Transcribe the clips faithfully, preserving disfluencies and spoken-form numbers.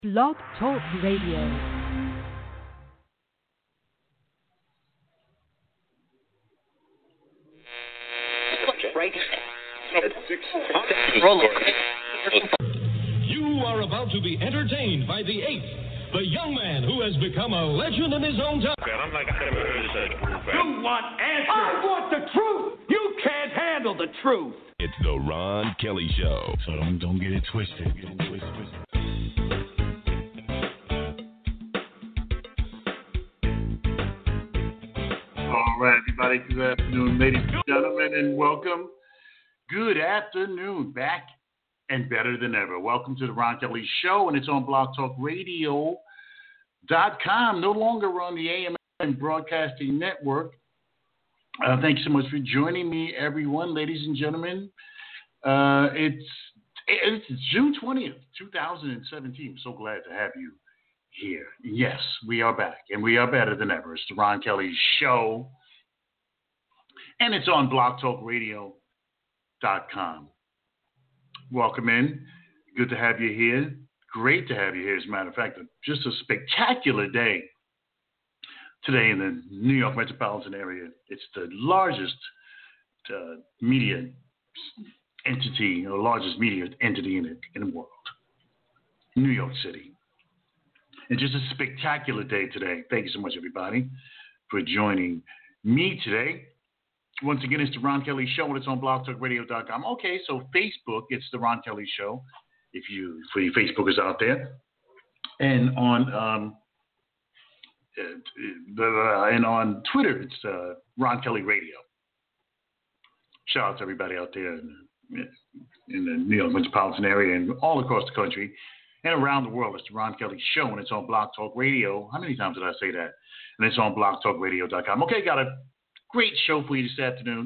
Blog Talk Radio. You are about to be entertained by the eighth, the young man who has become a legend in his own time. I'm like, I never heard of such proof. You want answers? I want the truth. You can't handle the truth. It's the Ron Kelly Show. So don't don't get it twisted. Get it twisted. twisted. All right, everybody. Good afternoon, ladies and gentlemen, and welcome. Good afternoon, back and better than ever. Welcome to the Ron Kelly Show, and it's on blog talk radio dot com. No longer on the A M N Broadcasting Network. Uh, thank you so much for joining me, everyone, ladies and gentlemen. Uh, it's it's June twentieth, twenty seventeen. I'm so glad to have you here. Yes, we are back, and we are better than ever. It's the Ron Kelly Show, and it's on blog talk radio dot com. Welcome in. Good to have you here. Great to have you here. As a matter of fact, just a spectacular day today in the New York metropolitan area. It's the largest uh, media entity, or largest media entity in the, in the world, New York City. And just a spectacular day today. Thank you so much, everybody, for joining me today. Once again, it's the Ron Kelly Show, and it's on blog talk radio dot com. Okay, so Facebook, it's the Ron Kelly Show, if you for you Facebookers out there, and on um, uh, and on Twitter, it's uh, Ron Kelly Radio. Shout out to everybody out there in, in the New York metropolitan area and all across the country and around the world. It's the Ron Kelly Show, and it's on Blog Talk Radio. How many times did I say that? And it's on blog talk radio dot com. Okay, got a great show for you this afternoon.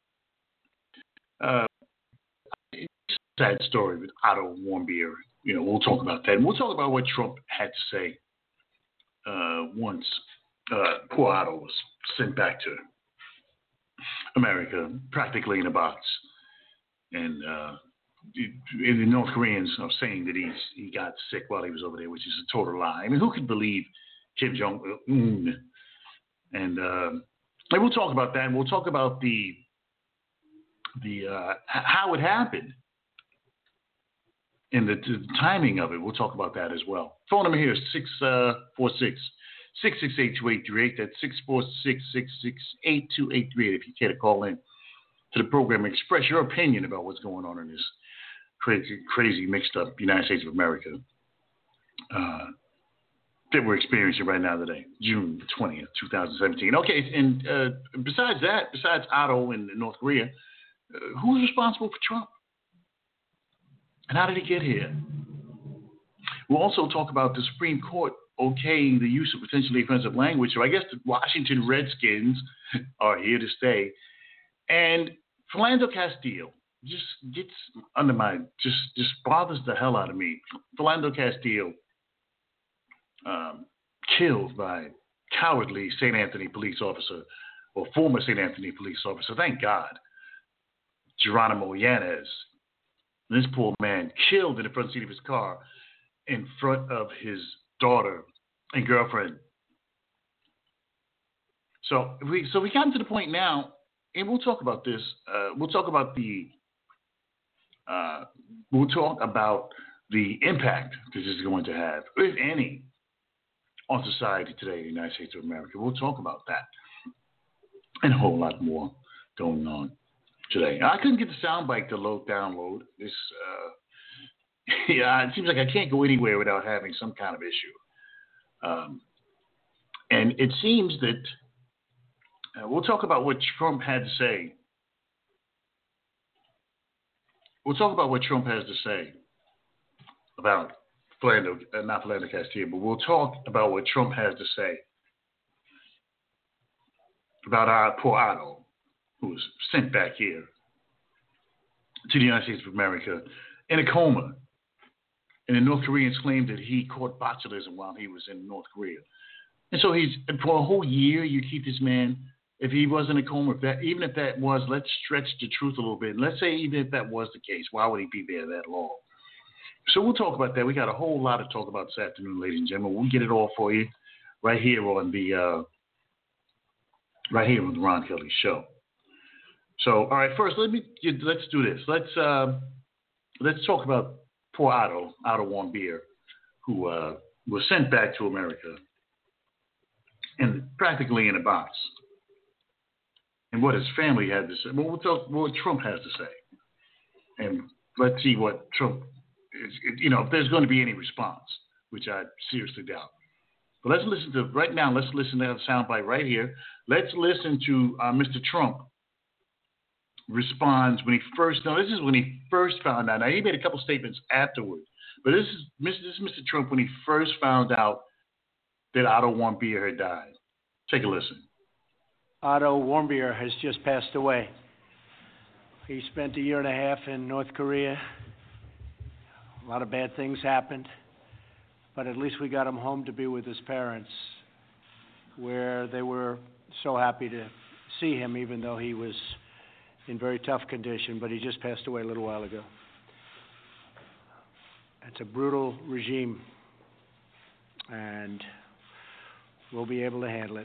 Uh, sad story with Otto Warmbier. You know, we'll talk about that. And we'll talk about what Trump had to say uh, once uh, poor Otto was sent back to America, practically in a box. And uh, the North Koreans are saying that he's he got sick while he was over there, which is a total lie. I mean, who could believe Kim Jong-un? And uh, And we'll talk about that, and we'll talk about the the uh, how it happened and the, the timing of it. We'll talk about that as well. Phone number here is six four six, six six eight, two eight three eight. That's six four six, six six eight, two eight three eight if you care to call in to the program and express your opinion about what's going on in this crazy, crazy mixed up United States of America uh, that we're experiencing right now today, June twentieth, twenty seventeen. Okay, and uh, besides that, besides Otto in North Korea, uh, who's responsible for Trump? And how did he get here? We'll also talk about the Supreme Court okaying the use of potentially offensive language. So I guess the Washington Redskins are here to stay. And Philando Castile just gets under my, just, just bothers the hell out of me. Philando Castile, Um, killed by cowardly Saint Anthony police officer or former Saint Anthony police officer. Thank God. Geronimo Yanez. This poor man killed in the front seat of his car in front of his daughter and girlfriend. So we so we got to the point now, and we'll talk about this. Uh, we'll talk about the uh, we'll talk about the impact this is going to have, if any, on society today in the United States of America. We'll talk about that and a whole lot more going on today. I couldn't get the soundbite to load download. This, uh, yeah, it seems like I can't go anywhere without having some kind of issue. Um, and it seems that uh, we'll talk about what Trump had to say. We'll talk about what Trump has to say about Philando, uh, not Philando Castile, but we'll talk about what Trump has to say about our poor Otto, who was sent back here to the United States of America in a coma. And the North Koreans claimed that he caught botulism while he was in North Korea. And so he's, for a whole year, you keep this man, if he was in a coma, if that, even if that was, let's stretch the truth a little bit. Let's say even if that was the case, why would he be there that long? So we'll talk about that. We got a whole lot to talk about this afternoon, ladies and gentlemen. We'll get it all for you right here on the uh, right here on the Ron Kelly Show. So, all right, first let me let's do this. Let's uh, let's talk about poor Otto, Otto Warmbier, who uh, was sent back to America and practically in a box. And what his family had to say. Well, we'll talk what Trump has to say. And let's see what Trump is, you know, if there's going to be any response, which I seriously doubt. But let's listen to, right now, let's listen to the soundbite right here. Let's listen to uh, Mister Trump responds when he first, no, this is when he first found out. Now, he made a couple statements afterwards, but this is, this is Mister Trump when he first found out that Otto Warmbier had died. Take a listen. Otto Warmbier has just passed away. He spent a year and a half in North Korea. A lot of bad things happened, but at least we got him home to be with his parents, where they were so happy to see him, even though he was in very tough condition, but he just passed away a little while ago. It's a brutal regime, and we'll be able to handle it.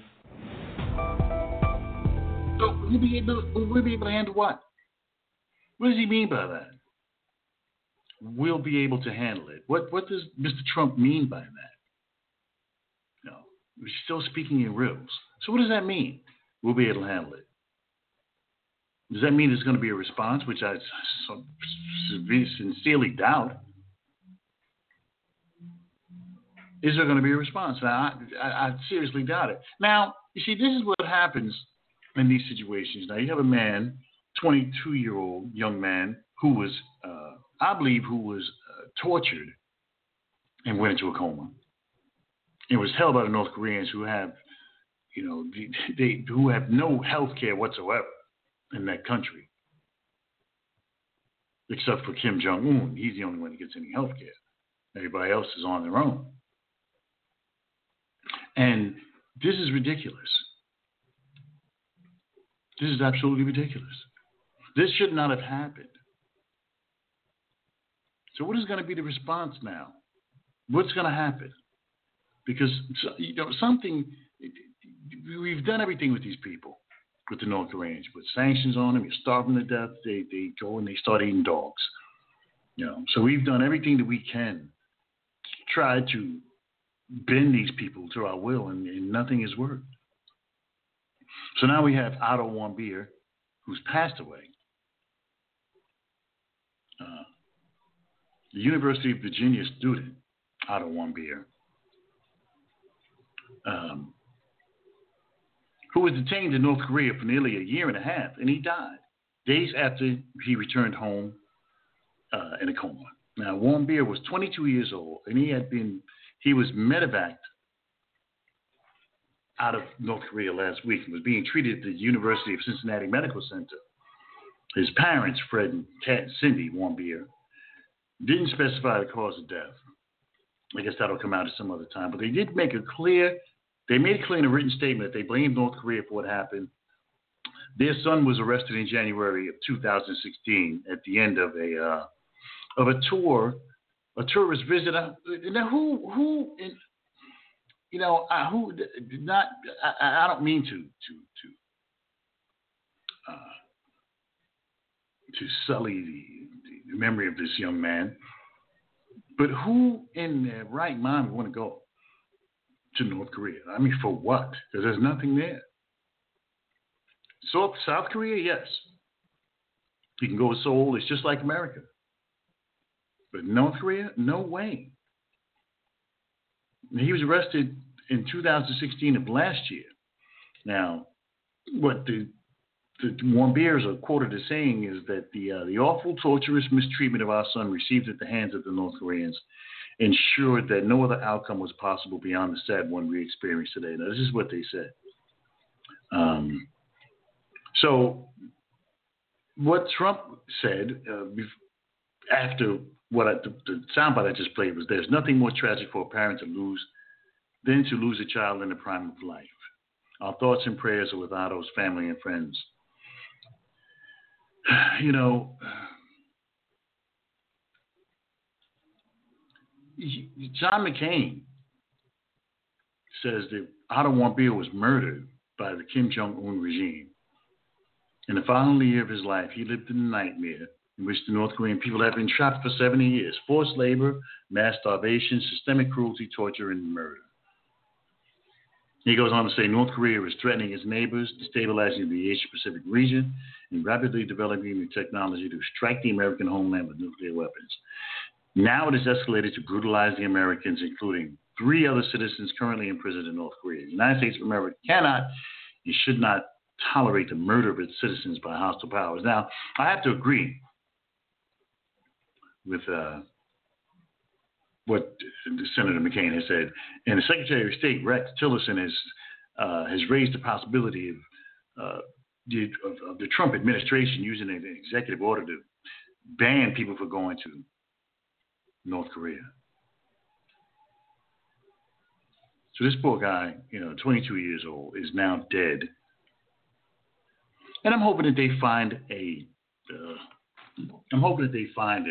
So we'll be able, we'll be able to handle what? What does he mean by that? We'll be able to handle it. What what does Mister Trump mean by that? No, we're still speaking in riddles. So what does that mean? We'll be able to handle it. Does that mean there's going to be a response, which I so sincerely doubt? Is there going to be a response? Now, I, I, I seriously doubt it. Now, you see, this is what happens in these situations. Now, you have a man, twenty-two-year-old young man, who was, uh, I believe, who was uh, tortured and went into a coma. It was held by the North Koreans who have, you know, they, they who have no health care whatsoever in that country, except for Kim Jong-un. He's the only one that gets any health care. Everybody else is on their own. And this is ridiculous. This is absolutely ridiculous. This should not have happened. So what is going to be the response now? What's going to happen? Because, you know, something, we've done everything with these people, with the North Koreans. Put sanctions on them, you starve them to death, they, they go and they start eating dogs. You know, so we've done everything that we can to try to bend these people to our will, and, and nothing has worked. So now we have Otto Warmbier, who's passed away. Uh, the University of Virginia student, Otto Warmbier, um, who was detained in North Korea for nearly a year and a half, and he died days after he returned home uh, in a coma. Now, Warmbier was twenty-two years old, and he had been, he was medevaced out of North Korea last week and was being treated at the University of Cincinnati Medical Center. His parents, Fred and Kat, Cindy Warmbier, didn't specify the cause of death. I guess that'll come out at some other time. But they did make it clear, they made it clear in a written statement that they blamed North Korea for what happened. Their son was arrested in January of two thousand sixteen at the end of a uh, of a tour, a tourist visit. Now, who who in, you know uh, who did not? I, I don't mean to to to uh, to sully the, the memory of this young man, but who in their right mind would want to go to North Korea? I mean, for what? Because there's nothing there. So South Korea, yes. You can go to Seoul. It's just like America. But North Korea, no way. He was arrested in two thousand sixteen of last year. Now, what the the Warmbiers are quoted as saying is that the uh, the awful, torturous mistreatment of our son received at the hands of the North Koreans ensured that no other outcome was possible beyond the sad one we experienced today. Now, this is what they said. Um, so, what Trump said uh, after what I, the, the soundbite I just played was, "There's nothing more tragic for a parent to lose than to lose a child in the prime of life. Our thoughts and prayers are with Otto's family and friends." You know, John McCain says that Otto Warmbier was murdered by the Kim Jong-un regime. In the final year of his life, he lived in a nightmare in which the North Korean people have been trapped for seventy years. Forced labor, mass starvation, systemic cruelty, torture, and murder. He goes on to say North Korea is threatening its neighbors, destabilizing the Asia-Pacific region, and rapidly developing the technology to strike the American homeland with nuclear weapons. Now it has escalated to brutalize the Americans, including three other citizens currently imprisoned in North Korea. The United States of America cannot and should not tolerate the murder of its citizens by hostile powers. Now, I have to agree with uh, what Senator McCain has said. And the Secretary of State, Rex Tillerson, has uh, has raised the possibility of, uh, the, of, of the Trump administration using an executive order to ban people from going to North Korea. So this poor guy, you know, twenty-two years old, is now dead. And I'm hoping that they find a, uh, I'm hoping that they find a,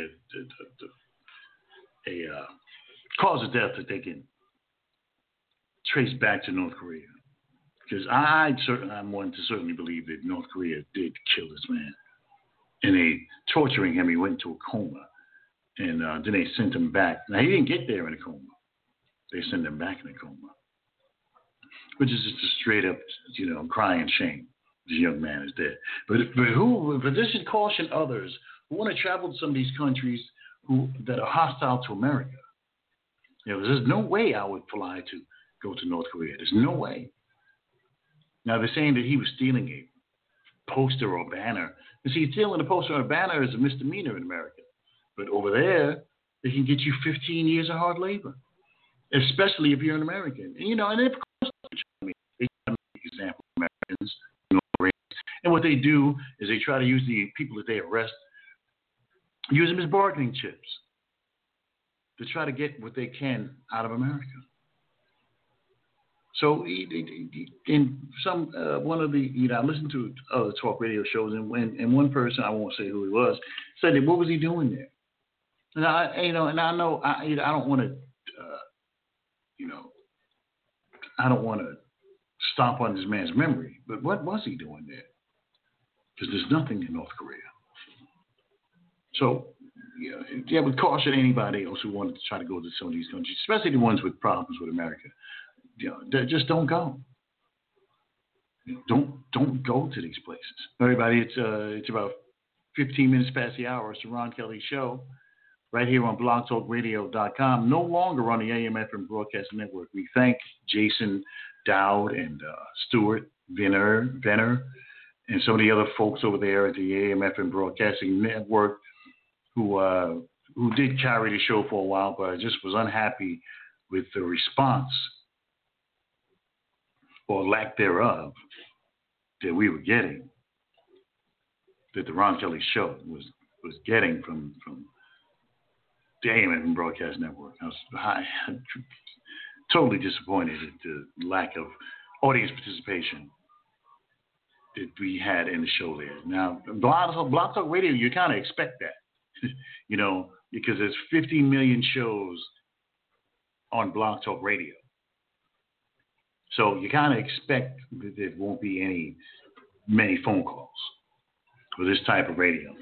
a, a, a uh, cause of death that they can trace back to North Korea. Because I certainly, I'm one to certainly believe that North Korea did kill this man. And they, torturing him, he went into a coma. And uh, then they sent him back. Now, he didn't get there in a coma. They sent him back in a coma. Which is just a straight up, you know, crying shame. This young man is dead. But, but who, but this should caution others who want to travel to some of these countries who that are hostile to America. You know, there's no way I would fly to go to North Korea. There's no way. Now, they're saying that he was stealing a poster or banner. You see, stealing a poster or a banner is a misdemeanor in America. But over there, they can get you fifteen years of hard labor, especially if you're an American. And, you know, and of course, they try to make example of Americans. And what they do is they try to use the people that they arrest, use them as bargaining chips to try to get what they can out of America. So in some uh, one of the, you know, I listened to other talk radio shows, and when and one person, I won't say who he was, said that what was he doing there? And I, you know, and I know I, you know, I don't want to, uh, you know, I don't want to stomp on this man's memory, but what was he doing there? Because there's nothing in North Korea. So, you know, yeah, I would caution anybody else who wanted to try to go to some of these countries, especially the ones with problems with America. You know, just don't go. You know, don't don't go to these places. Everybody, it's uh, it's about fifteen minutes past the hour. It's the Ron Kelly Show, right here on blog talk radio dot com. No longer on the A M F M Broadcasting Network. We thank Jason Dowd and uh, Stuart Venner, Venner, and some of the other folks over there at the A M F M Broadcasting Network who uh, who did carry the show for a while, but I just was unhappy with the response or lack thereof that we were getting, that the Ron Kelly Show was was getting from from the A M F M Broadcast Network. I was I, totally disappointed at the lack of audience participation that we had in the show there. Now, Blog, Blog Talk Radio, you kind of expect that, you know, because there's fifty million shows on Blog Talk Radio. So you kind of expect that there won't be any many phone calls for this type of radio.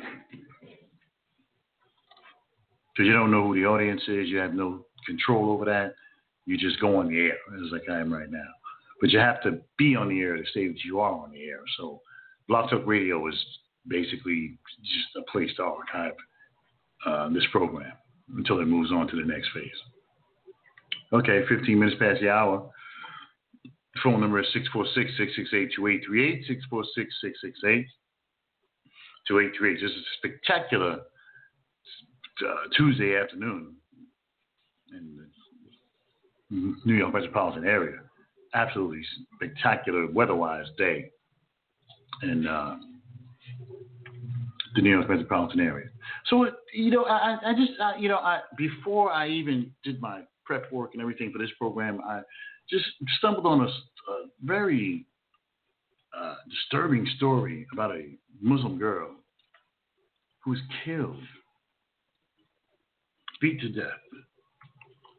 Because you don't know who the audience is, you have no control over that. You just go on the air, as like I am right now. But you have to be on the air to say that you are on the air. So Blog Talk Radio is basically just a place to archive uh, this program until it moves on to the next phase. Okay, fifteen minutes past the hour. The phone number is six four six, six six eight, two eight three eight, six four six, six six eight, two eight three eight. This is a spectacular uh, Tuesday afternoon in the New York metropolitan area. Absolutely spectacular weather-wise day in uh, the New York metropolitan area. So, you know, I, I just, I, you know, I before I even did my prep work and everything for this program, I just stumbled on a, a very uh, disturbing story about a Muslim girl who was killed, beat to death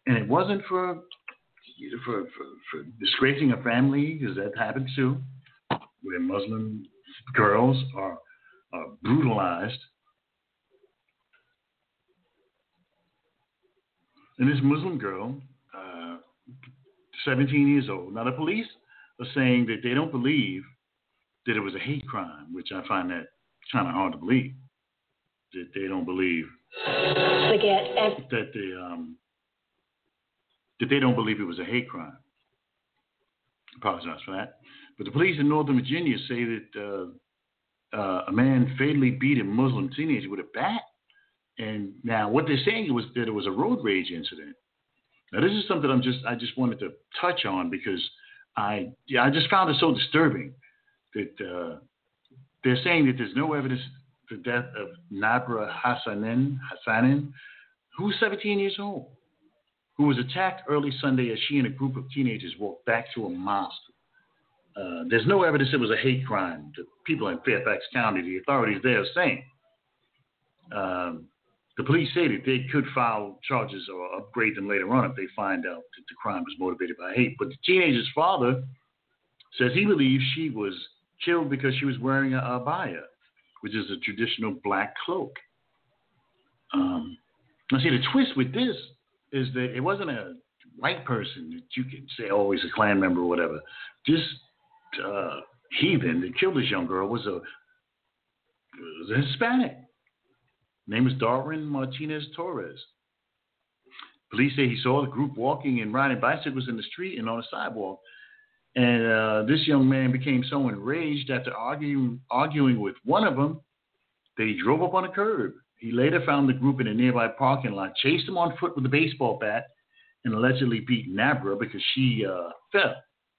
and it wasn't for for for, for disgracing a family, because that happens too, where Muslim girls are, are brutalized. And this Muslim girl, uh, seventeen years old. Now the police are saying that they don't believe that it was a hate crime, which I find that kind of hard to believe. That they don't believe Forget. that they um, that they don't believe it was a hate crime. I apologize for that. But the police in Northern Virginia say that uh, uh, a man fatally beat a Muslim teenager with a bat. And now what they're saying was that it was a road rage incident. Now this is something I'm just I just wanted to touch on, because I yeah, I just found it so disturbing that uh, they're saying that there's no evidence for the death of Nabra Hassanin, Hassanin, who was seventeen years old, who was attacked early Sunday as she and a group of teenagers walked back to a mosque. Uh, there's no evidence it was a hate crime. The people in Fairfax County, the authorities there are saying. Um, The police say that they could file charges or upgrade them later on if they find out that the crime was motivated by hate. But the teenager's father says he believes she was killed because she was wearing a abaya, which is a traditional black cloak. Um, now, see, the twist with this is that it wasn't a white person that you could say, oh, he's a Klan member or whatever. This uh, heathen that killed this young girl was a, was a Hispanic. Name is Darwin Martinez Torres. Police say he saw the group walking and riding bicycles in the street and on the sidewalk. And uh, this young man became so enraged after arguing, arguing with one of them that he drove up on a curb. He later found the group in a nearby parking lot, chased them on foot with a baseball bat, and allegedly beat Nabra because she uh, fell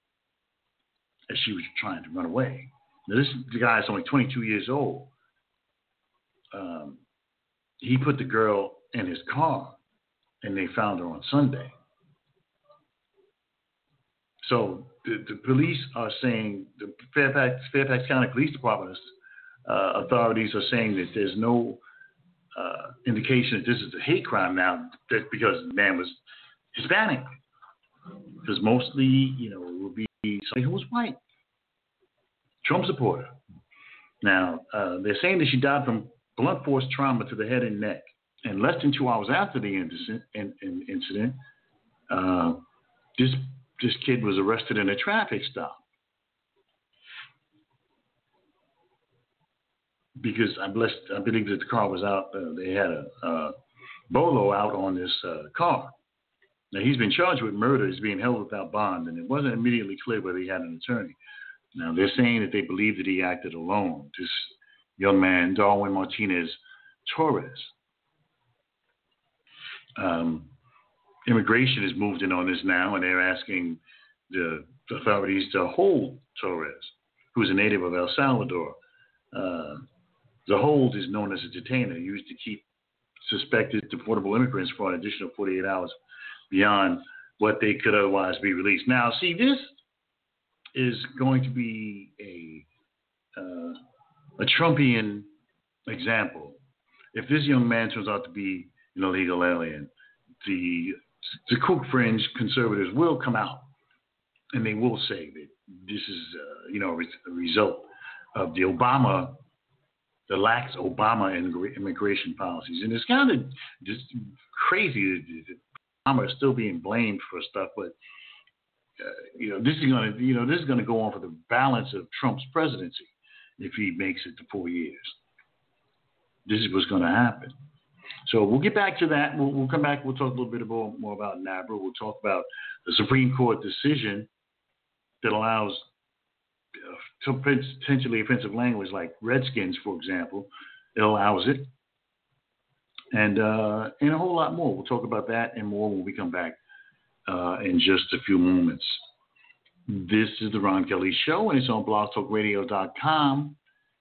as she was trying to run away. Now, this guy is only twenty-two years old. Um, He put the girl in his car, and they found her on Sunday. So the, the police are saying, the Fairfax, Fairfax County Police Department uh, authorities are saying that there's no uh, indication that this is a hate crime now, that's because the man was Hispanic. Because mostly, you know, it would be somebody who was white. Trump supporter. Now, uh, they're saying that she died from blunt force trauma to the head and neck. And less than two hours after the incident, in, in, incident uh, this this kid was arrested in a traffic stop. Because I, blessed, I believe that the car was out, uh, they had a uh, bolo out on this uh, car. Now, he's been charged with murder. He's being held without bond, and it wasn't immediately clear whether he had an attorney. Now, they're saying that they believe that he acted alone. This young man, Darwin Martinez Torres. Um, immigration has moved in on this now, and they're asking the authorities to hold Torres, who's a native of El Salvador. Uh, the hold is known as a detainer, used to keep suspected deportable immigrants for an additional forty-eight hours beyond what they could otherwise be released. Now, see, this is going to be a uh, a Trumpian example. If this young man turns out to be an illegal alien, the the kook fringe conservatives will come out and they will say that this is, uh, you know, a result of the Obama, the lax Obama immigration policies. And it's kind of just crazy that Obama is still being blamed for stuff, but uh, you know, this is going to, you know, this is going to go on for the balance of Trump's presidency if he makes it to four years. This is what's going to happen. So we'll get back to that. We'll, we'll come back. We'll talk a little bit more, more about Nabra. We'll talk about the Supreme Court decision that allows uh, potentially offensive language like Redskins, for example. It allows it. And, uh, and a whole lot more. We'll talk about that and more when we come back uh, in just a few moments. This is the Ron Kelly Show, and it's on blog talk radio dot com.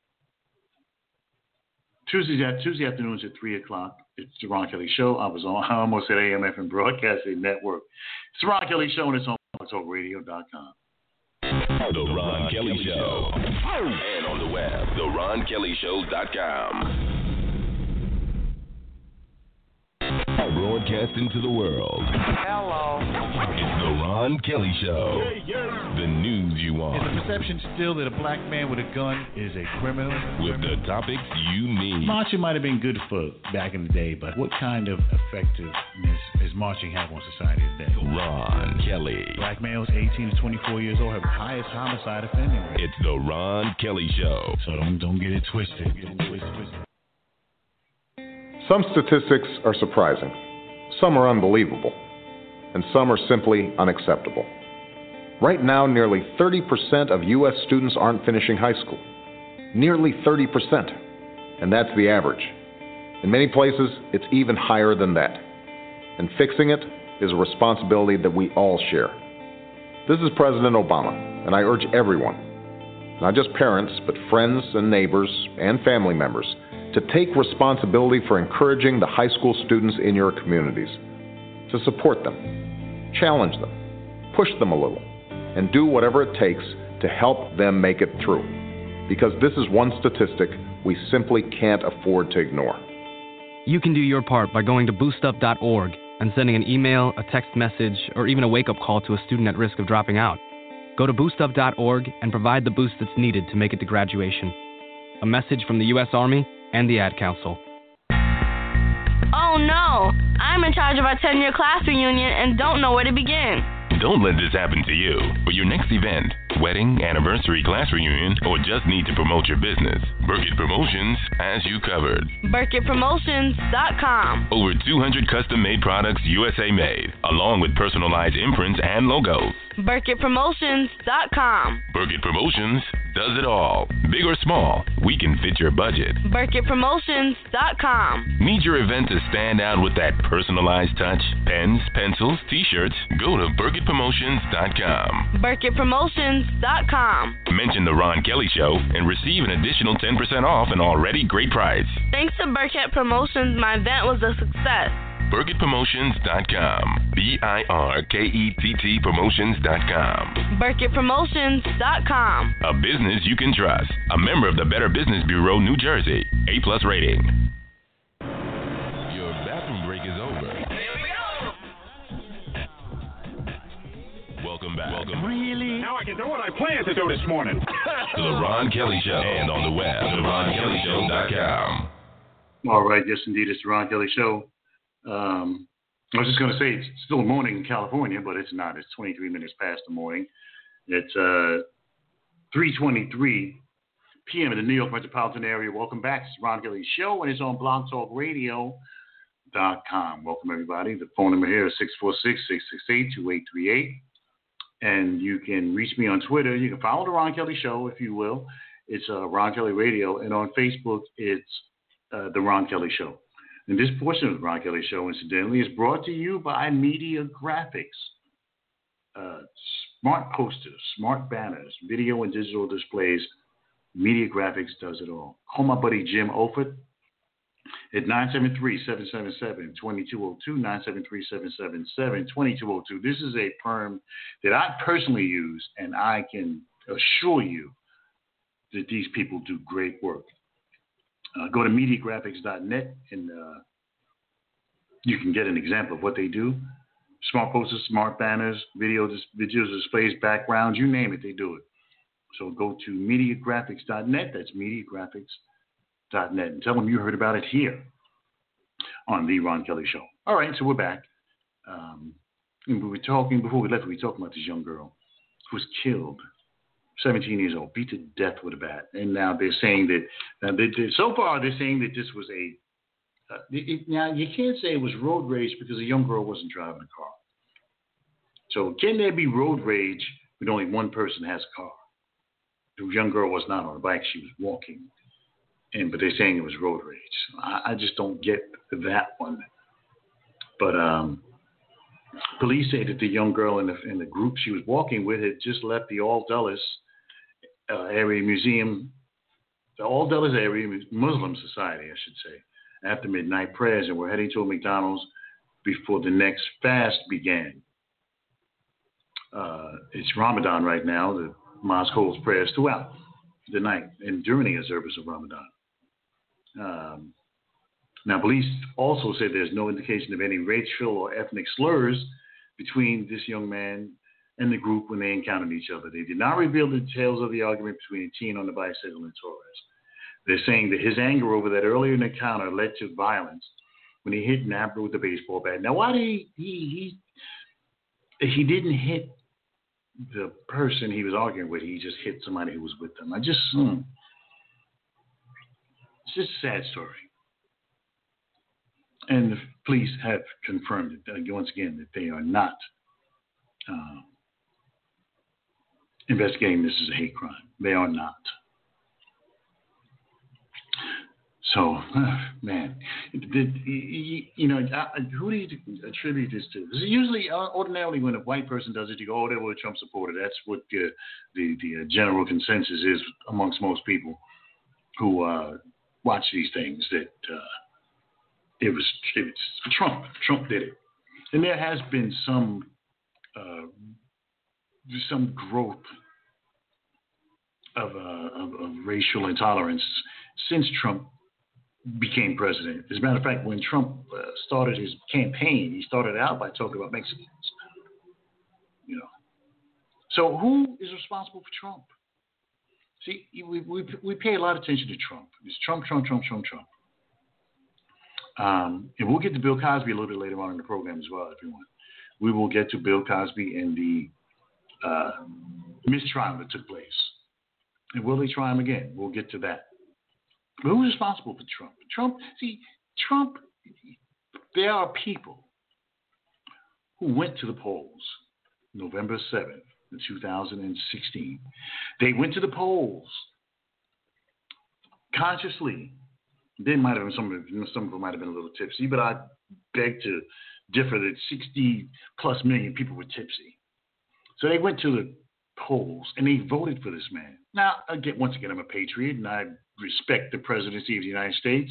Tuesdays at Tuesday afternoons at three o'clock. It's the Ron Kelly Show. I was on. I almost said A M F and Broadcasting Network. It's the Ron Kelly Show, and it's on blog talk radio dot com. The Ron Kelly Show. And on the web, the ron kelly show dot com. Broadcasting to the world. Hello. It's the Ron Kelly Show. Yeah, yeah. The news you want. Is the perception still that a black man with a gun is a criminal? With the topics you need. Marching might have been good for back in the day, but what kind of effectiveness is marching have on society today? Ron Kelly. Black males eighteen to twenty-four years old have the highest homicide offending rate. It's the Ron Kelly Show. So don't don't get it twisted. Get it twisted, twisted. Some statistics are surprising, some are unbelievable, and some are simply unacceptable. Right now, nearly thirty percent of U S students aren't finishing high school. Nearly thirty percent. And that's the average. In many places, it's even higher than that. And fixing it is a responsibility that we all share. This is President Obama, and I urge everyone, not just parents, but friends and neighbors and family members, to take responsibility for encouraging the high school students in your communities, to support them, challenge them, push them a little, and do whatever it takes to help them make it through. Because this is one statistic we simply can't afford to ignore. You can do your part by going to boost up dot org and sending an email, a text message, or even a wake-up call to a student at risk of dropping out. Go to boost up dot org and provide the boost that's needed to make it to graduation. A message from the U S Army and the Ad Council. Oh no! I'm in charge of our ten-year class reunion and don't know where to begin. Don't let this happen to you. For your next event, wedding, anniversary, class reunion, or just need to promote your business, Burkett Promotions has you covered. Burkett Promotions dot com. Over two hundred custom-made products U S A made, along with personalized imprints and logos. Burkett Promotions dot com. Burkett Promotions does it all. Big or small, we can fit your budget. Burkett Promotions dot com. Need your event to stand out with that personalized touch? Pens, pencils, t-shirts? Go to Burkett Promotions dot com. Burkett Promotions dot com. Mention the Ron Kelly Show and receive an additional ten percent off an already great price. Thanks to Burkett Promotions, my event was a success. Burkett Promotions dot com. B I R K E T T Promotions dot com. Burkett Promotions dot com. A business you can trust. A member of the Better Business Bureau, New Jersey. A plus rating. Your bathroom break is over. Welcome back. Welcome Really? Now I can do what I planned to do this morning. to the Ron Kelly Show. And on the web, the ron kelly show dot com. All right, yes, indeed, it's the Ron Kelly Show. Um, I was just going to say it's still morning in California, but it's not. It's twenty-three minutes past the morning. It's uh, three twenty-three p.m. in the New York metropolitan area. Welcome back. It's the Ron Kelly Show, and it's on blog talk radio dot com. Welcome, everybody. The phone number here is six four six, six six eight, two eight three eight. And you can reach me on Twitter. You can follow the Ron Kelly Show, if you will. It's uh, Ron Kelly Radio. And on Facebook, it's uh, the Ron Kelly Show. And this portion of the Ron Kelly Show, incidentally, is brought to you by Media Graphics. Uh, smart posters, smart banners, video and digital displays. Media Graphics does it all. Call my buddy Jim Oford at nine seven three, seven seven seven, two two zero two, nine seven three, seven seven seven, two two zero two. This is a firm that I personally use, and I can assure you that these people do great work. Uh, go to media graphics dot net and uh, you can get an example of what they do. Smart posters, smart banners, video, dis- video displays, backgrounds, you name it, they do it. So go to media graphics dot net. That's media graphics dot net. And tell them you heard about it here on The Ron Kelly Show. All right, so we're back. Um, and we were talking, before we left, we were talking about this young girl who was killed. seventeen years old, beat to death with a bat. And now they're saying that, now they, they, so far they're saying that this was a, uh, it, now you can't say it was road rage because a young girl wasn't driving a car. So can there be road rage when only one person has a car? The young girl was not on a bike, she was walking. And but they're saying it was road rage. I, I just don't get that one. But um, police say that the young girl in the, in the group she was walking with had just left the All Dulles uh, area museum, the All Dulles area Muslim Society, I should say, after midnight prayers, and were heading to a McDonald's before the next fast began. Uh, it's Ramadan right now. The mosque holds prayers throughout the night and during the observance of Ramadan. Um, Now, police also said there's no indication of any racial or ethnic slurs between this young man and the group when they encountered each other. They did not reveal the details of the argument between a teen on the bicycle and Torres. They're saying that his anger over that earlier encounter led to violence when he hit Napper with the baseball bat. Now, why did he, he, he, he didn't hit the person he was arguing with, he just hit somebody who was with them. I just, hmm. It's just a sad story. And the police have confirmed it, uh, once again, that they are not uh, investigating this as a hate crime. They are not. So, uh, man, did, you know, who do you attribute this to? Usually, ordinarily, when a white person does it, you go, oh, they were a Trump supporter. That's what uh, the, the general consensus is amongst most people who uh, watch these things, that uh, it, was, it was Trump. Trump did it. And there has been some, uh, some growth of, uh, of, of racial intolerance since Trump became president. As a matter of fact, when Trump uh, started his campaign, he started out by talking about Mexicans. You know, so who is responsible for Trump? See, we we we pay a lot of attention to Trump. It's Trump, Trump, Trump, Trump, Trump. Um, and we'll get to Bill Cosby a little bit later on in the program as well, if you want. We will get to Bill Cosby and the uh, mistrial that took place. And will they try him again? We'll get to that. But who's responsible for Trump? Trump, see, Trump, there are people who went to the polls November seventh, two thousand sixteen. They went to the polls consciously. They might have been, some of them, some of them might have been a little tipsy, but I beg to differ that sixty plus million people were tipsy. So they went to the polls and they voted for this man. Now, again, once again, I'm a patriot and I respect the presidency of the United States.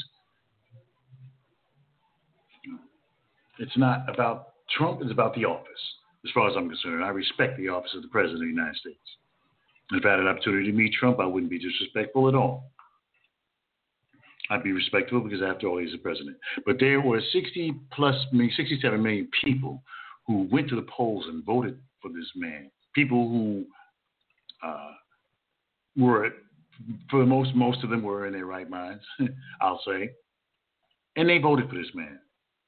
It's not about Trump, it's about the office, as far as I'm concerned. I respect the office of the president of the United States. If I had an opportunity to meet Trump, I wouldn't be disrespectful at all. I'd be respectful because, after all, he's the president. But there were sixty plus, sixty-seven million people who went to the polls and voted for this man. People who uh, were, for most, most of them were in their right minds, I'll say. And they voted for this man.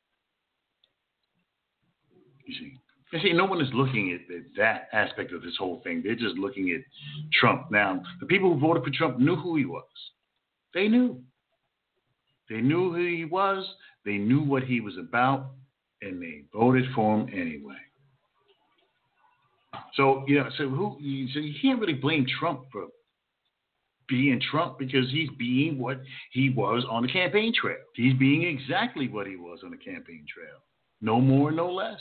You see. You see, no one is looking at, at that aspect of this whole thing. They're just looking at Trump. Now, the people who voted for Trump knew who he was. They knew. They knew who he was. They knew what he was about. And they voted for him anyway. So, you know, so who? So you can't really blame Trump for being Trump, because he's being what he was on the campaign trail. He's being exactly what he was on the campaign trail. No more, no less.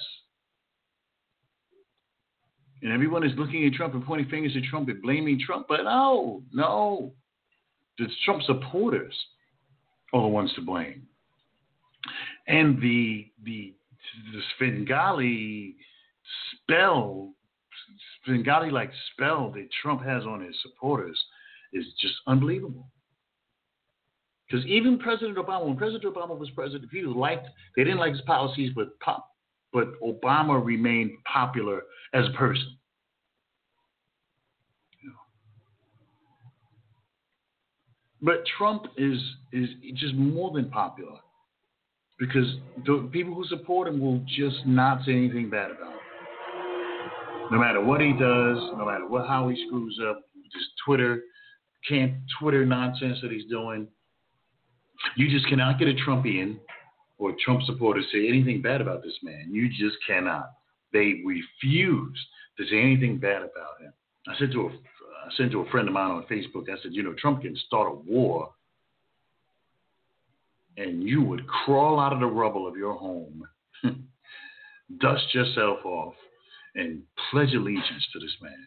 And everyone is looking at Trump and pointing fingers at Trump and blaming Trump. But no, no. The Trump supporters are the ones to blame. And the the, the Svengali spell, Svengali-like spell that Trump has on his supporters is just unbelievable. Because even President Obama, when President Obama was president, people liked, they didn't like his policies, but pop, but Obama remained popular as a person. You know. But Trump is is just more than popular, because the people who support him will just not say anything bad about him. No matter what he does, no matter what how he screws up, just Twitter, can't Twitter nonsense that he's doing. You just cannot get a Trumpian or Trump supporter say anything bad about this man. You just cannot. They refuse to say anything bad about him. I said to a, I said to a friend of mine on Facebook, I said, you know, Trump can start a war and you would crawl out of the rubble of your home, dust yourself off, and pledge allegiance to this man.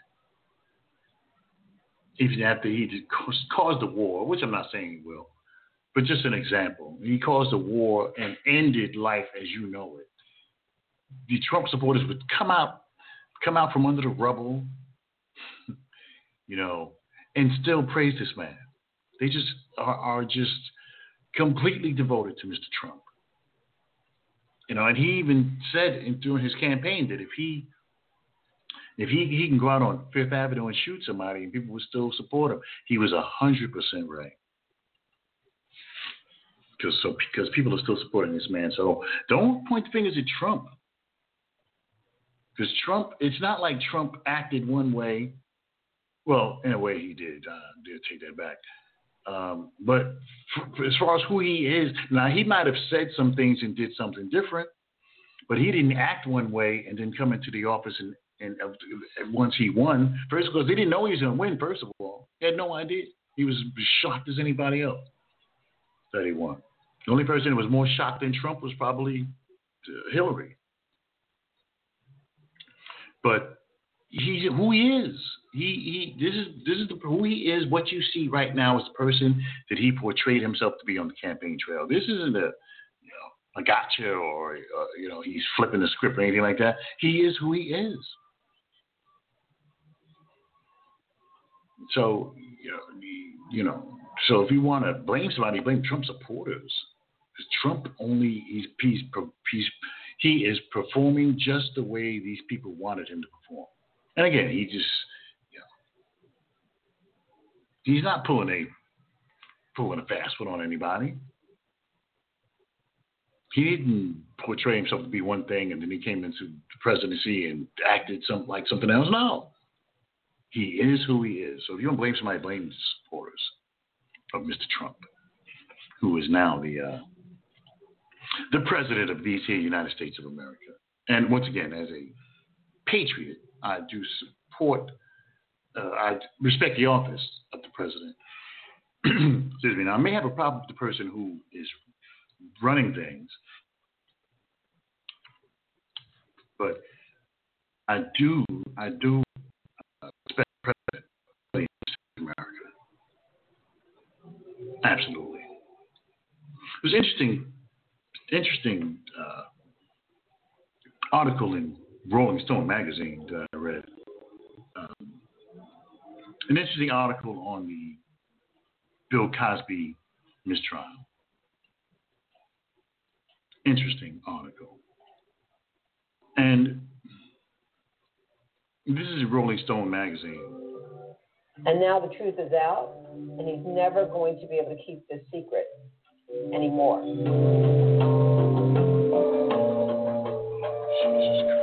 Even after he did caused a war, which I'm not saying he will, but just an example. He caused a war and ended life as you know it. The Trump supporters would come out, come out from under the rubble, you know, and still praise this man. They just are, are just completely devoted to Mister Trump. You know, and he even said in, during his campaign that if he if he, he can go out on Fifth Avenue and shoot somebody and people would still support him, he was one hundred percent right. Because so because people are still supporting this man. So don't point the fingers at Trump. Because Trump, it's not like Trump acted one way. Well, in a way he did. I uh, did take that back. Um, but for, as far as who he is, now he might have said some things and did something different, but he didn't act one way and then come into the office and, and uh, once he won, first because they didn't know he was going to win, first of all. He had no idea. He was as shocked as anybody else that he won. The only person that was more shocked than Trump was probably uh, Hillary. But he's who he is. He he. This is this is the, who he is. What you see right now is the person that he portrayed himself to be on the campaign trail. This isn't a you know a gotcha or uh, you know he's flipping the script or anything like that. He is who he is. So you know you know. So if you want to blame somebody, blame Trump supporters. Because Trump only he's he's he's he is performing just the way these people wanted him to perform. And again, he just, you know, he's not pulling a pulling a fast one on anybody. He didn't portray himself to be one thing and then he came into the presidency and acted some, like something else. No. He is who he is. So if you don't blame somebody, blame the supporters of Mister Trump, who is now the uh, the president of these here United States of America. And once again, as a patriot, I do support, uh, I respect the office of the president. Excuse me. Now, I may have a problem with the person who is running things, but I do, I do uh, respect the president of the United States of America. Absolutely. It was interesting, interesting uh, article in Rolling Stone magazine that I read. Um, an interesting article on the Bill Cosby mistrial. Interesting article. And this is Rolling Stone magazine. And now the truth is out, and he's never going to be able to keep this secret anymore. Jesus Christ.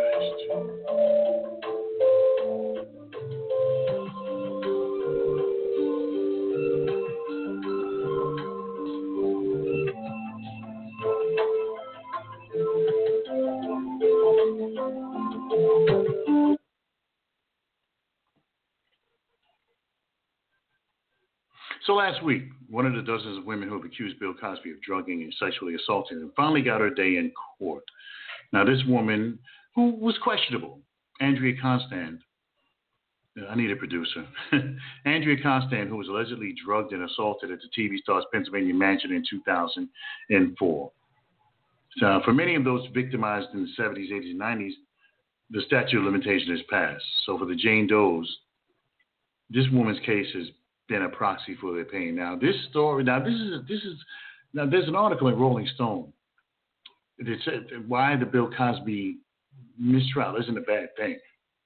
So last week, one of the dozens of women who have accused Bill Cosby of drugging and sexually assaulting him finally got her day in court. Now, this woman, who was questionable, Andrea Constand, I need a producer, Andrea Constand, who was allegedly drugged and assaulted at the T V star's Pennsylvania mansion in two thousand four. So for many of those victimized in the seventies, eighties, and nineties, the statute of limitation has passed. So for the Jane Does, this woman's case has been a proxy for their pain. Now, this story, now this is, this is, now there's an article in Rolling Stone that said why the Bill Cosby mistrial isn't a bad thing.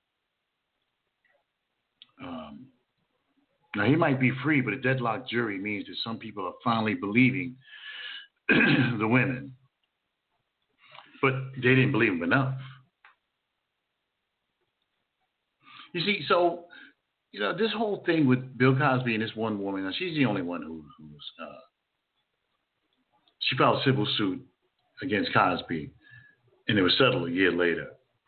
Um, now, he might be free, but a deadlocked jury means that some people are finally believing the women. But they didn't believe him enough. You see, so, you know, this whole thing with Bill Cosby and this one woman, now she's the only one who, who's, uh, she filed a civil suit against Cosby, and it was settled a year later.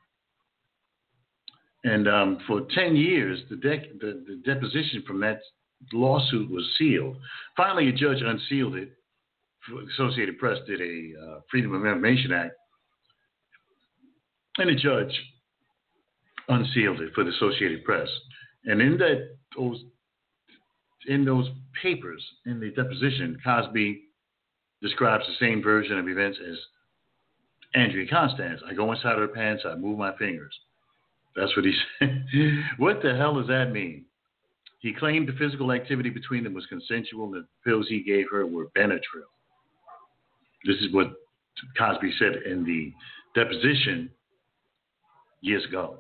And um, for ten years, the, dec- the, the deposition from that lawsuit was sealed. Finally, a judge unsealed it. Associated Press did a uh, Freedom of Information Act, and the judge unsealed it for the Associated Press. And in that those in those papers, in the deposition, Cosby describes the same version of events as Andrea Constand. I go inside her pants, I move my fingers. That's what he said. What the hell does that mean? He claimed the physical activity between them was consensual and the pills he gave her were Benadryl. This is what Cosby said in the deposition years ago.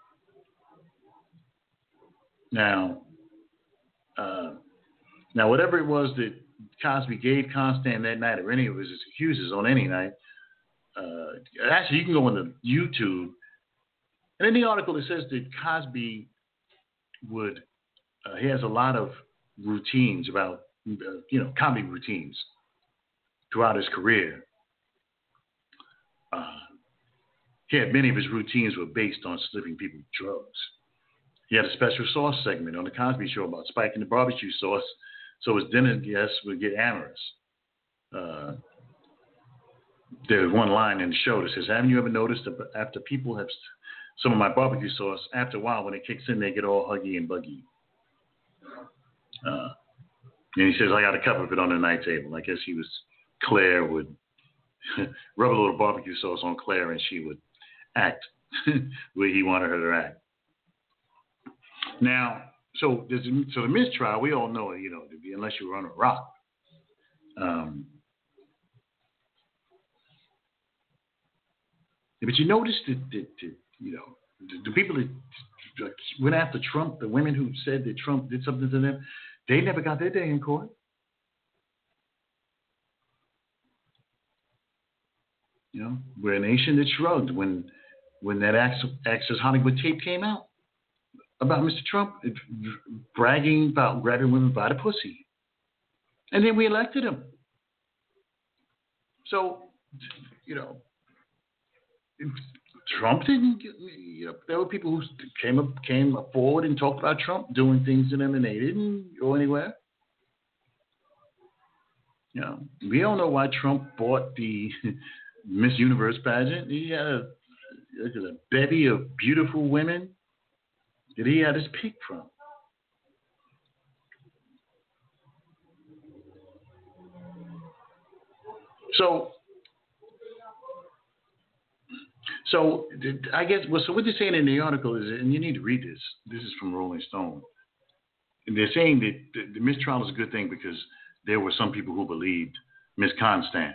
Now, uh, now whatever it was that Cosby gave Constand that night, or any of his accusers on any night, uh, actually you can go into YouTube, and in the article it says that Cosby would, uh, he has a lot of routines about, uh, you know, comedy routines throughout his career. Uh, he had many of his routines were based on slipping people drugs. He had a special sauce segment on the Cosby Show about spiking the barbecue sauce so his dinner guests would get amorous. Uh, there's one line in the show that says, haven't you ever noticed that after people have some of my barbecue sauce, after a while when it kicks in, they get all huggy and buggy. Uh, and he says, I got a cup of it on the night table. I guess he was, Claire would rub a little barbecue sauce on Claire and she would act the way he wanted her to act. Now, so there's, so the mistrial, we all know, you know, unless you were on a rock. Um, but you notice that, that, that you know, the, the people that went after Trump, the women who said that Trump did something to them, they never got their day in court. You know, we're a nation that shrugged when when that Access Hollywood tape came out about Mister Trump bragging about grabbing women by the pussy. And then we elected him. So, you know, Trump didn't, you know, there were people who came up, came forward and talked about Trump doing things to them and they didn't go anywhere. You know, we don't know why Trump bought the Miss Universe pageant. He had a, a bevy of beautiful women that he had his pick from. So, so I guess, well, so what they're saying in the article is, and you need to read this, this is from Rolling Stone, and they're saying that the, the mistrial is a good thing because there were some people who believed Miss Constance.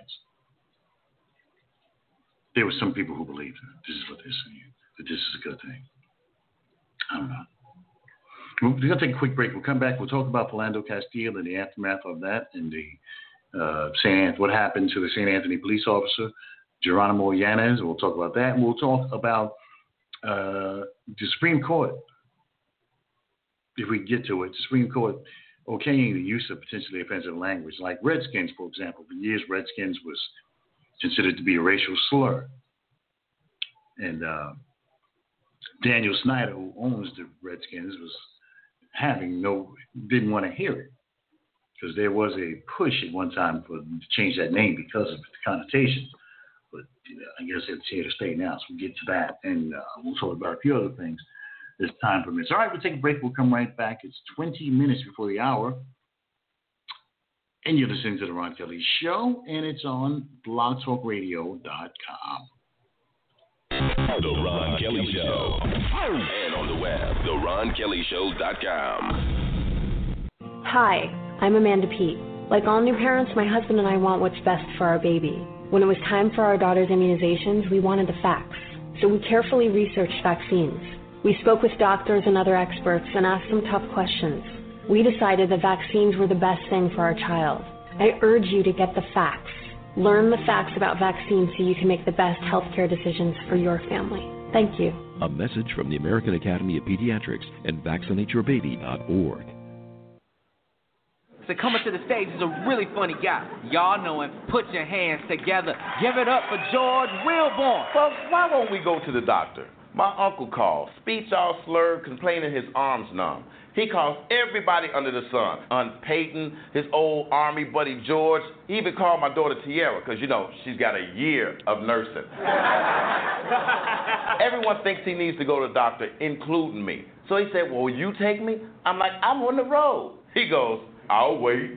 There were some people who believed her. This is what they're saying, that this is a good thing. I don't know. We're going to take a quick break. We'll come back. We'll talk about Philando Castile and the aftermath of that and the uh, Saint what happened to the Saint Anthony police officer, Geronimo Yanez. We'll talk about that. And we'll talk about uh, the Supreme Court. If we get to it, the Supreme Court okaying the use of potentially offensive language, like Redskins, for example. For years, Redskins was considered to be a racial slur. And uh, Daniel Snyder, who owns the Redskins, was having no, didn't want to hear it because there was a push at one time for them to change that name because of the connotations. But you know, I guess it's here to stay now, so we'll get to that, and uh, we'll talk about a few other things as time permits. All right, we'll take a break. We'll come right back. It's twenty minutes before the hour, and you're listening to The Ron Kelly Show, and it's on blog talk radio dot com. The Ron Kelly Show. And on the web, the ron kelly show dot com. Hi, I'm Amanda Pete. Like all new parents, my husband and I want what's best for our baby. When it was time for our daughter's immunizations, we wanted the facts. So we carefully researched vaccines. We spoke with doctors and other experts and asked some tough questions. We decided that vaccines were the best thing for our child. I urge you to get the facts. Learn the facts about vaccines so you can make the best healthcare decisions for your family. Thank you. A message from the American Academy of Pediatrics and vaccinate your baby dot org. So coming to the stage is a really funny guy. Y'all know him. Put your hands together. Give it up for George Wilborn. Folks, why won't we go to the doctor? My uncle called, speech all slurred, complaining his arms numb. He calls everybody under the sun. Aunt Peyton, his old army buddy George. He even called my daughter Tiara, because, you know, she's got a year of nursing. Everyone thinks he needs to go to the doctor, including me. So he said, well, will you take me? I'm like, I'm on the road. He goes, I'll wait.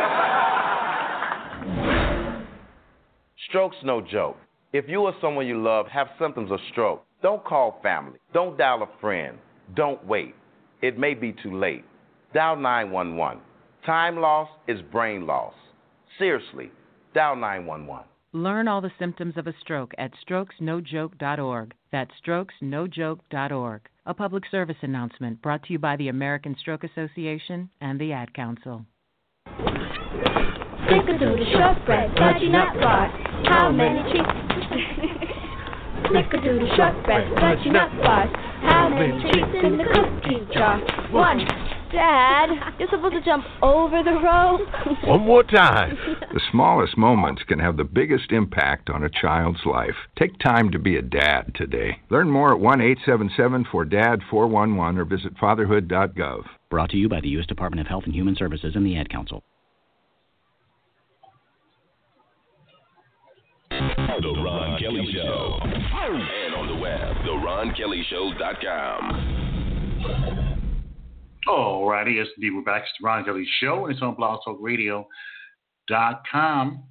Stroke's no joke. If you or someone you love have symptoms of stroke, don't call family. Don't dial a friend. Don't wait. It may be too late. Dial nine one one. Time loss is brain loss. Seriously, Dial nine one one. Learn all the symptoms of a stroke at strokes no joke dot org. That's strokes no joke dot org. A public service announcement brought to you by the American Stroke Association and the Ad Council. Snickerdoodle shortbread, fudgy nut bars. How many treats? Snickerdoodle shortbread, fudgy nut bars. How many treats in the cookie jar? One. Dad, you're supposed to jump over the rope. One more time. The smallest moments can have the biggest impact on a child's life. Take time to be a dad today. Learn more at one eight seven seven four D A D four one one or visit fatherhood dot gov. Brought to you by the U S Department of Health and Human Services and the Ad Council. The Ron Kelly Show. And on the web, the ron kelly show dot com. All righty, yes, indeed, we're back. It's the Ron Kelly Show, and it's on blog talk radio dot com.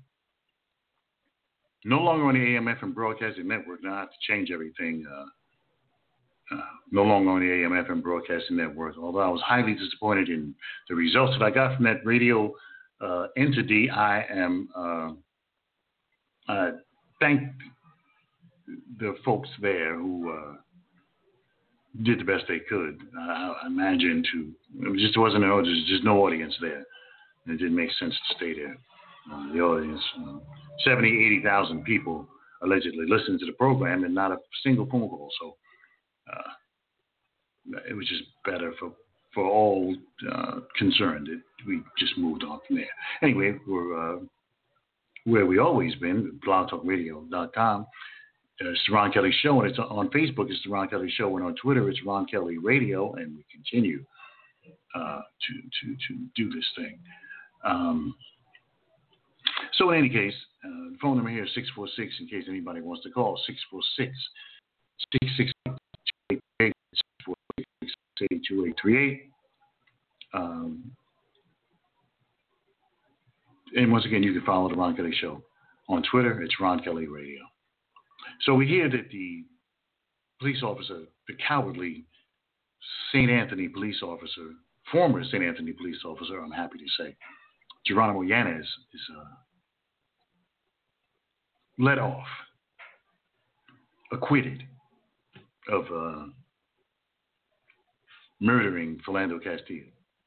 No longer on the A M F M Broadcasting Network. Now I have to change everything. Uh, uh, no longer on the A M F M Broadcasting Network, although I was highly disappointed in the results that I got from that radio uh, entity. I am uh, uh, thank the folks there who uh, did the best they could. Uh, I imagine to it just wasn't an there's just no audience there. It didn't make sense to stay there. Uh, the audience, uh, seventy, eighty thousand people allegedly listened to the program, and not a single phone call. So uh, it was just better for for all uh, concerned. It, we just moved on from there. Anyway, we're uh, where we always been, blog talk radio dot com. Uh, it's the Ron Kelly Show, and it's on Facebook. It's the Ron Kelly Show, and on Twitter, it's Ron Kelly Radio, and we continue uh, to to to do this thing. Um, so in any case, uh, the phone number here is six four six, in case anybody wants to call, six four six, six six eight, six four six, six eight two eight three eight. Um, and once again, you can follow the Ron Kelly Show. On Twitter, it's Ron Kelly Radio. So we hear that the police officer, the cowardly Saint Anthony police officer, former Saint Anthony police officer, I'm happy to say, Geronimo Yanez, is uh, let off, acquitted of uh, murdering Philando Castillo,